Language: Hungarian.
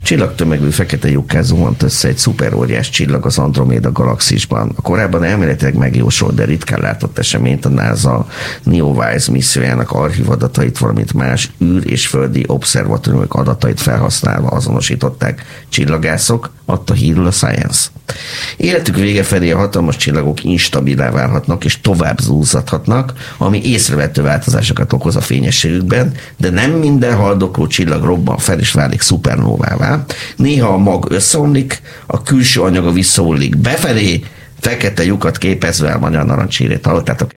Csillagtömegű fekete lyukká zuhant össze egy szuperóriás csillag az Androméda galaxisban. A korábban elméletileg megjósolt, de ritkán látott eseményt a NASA NEOWISE missziójának archív adatait, valamint más űr- és földi obszervatóriumok adatait felhasználva azonosították csillagászok, adta hírül a Science. Életük vége felé a hatalmas csillagok instabilá válhatnak és tovább zúzzadhatnak, ami észrevehető változásokat okoz a fényességükben, de nem minden haldokló csillag robban fel és válik szupernóvává. Néha a mag összeomlik, a külső anyaga visszahullik befelé, fekete lyukat képezve a magyar narancshírét hallottátok.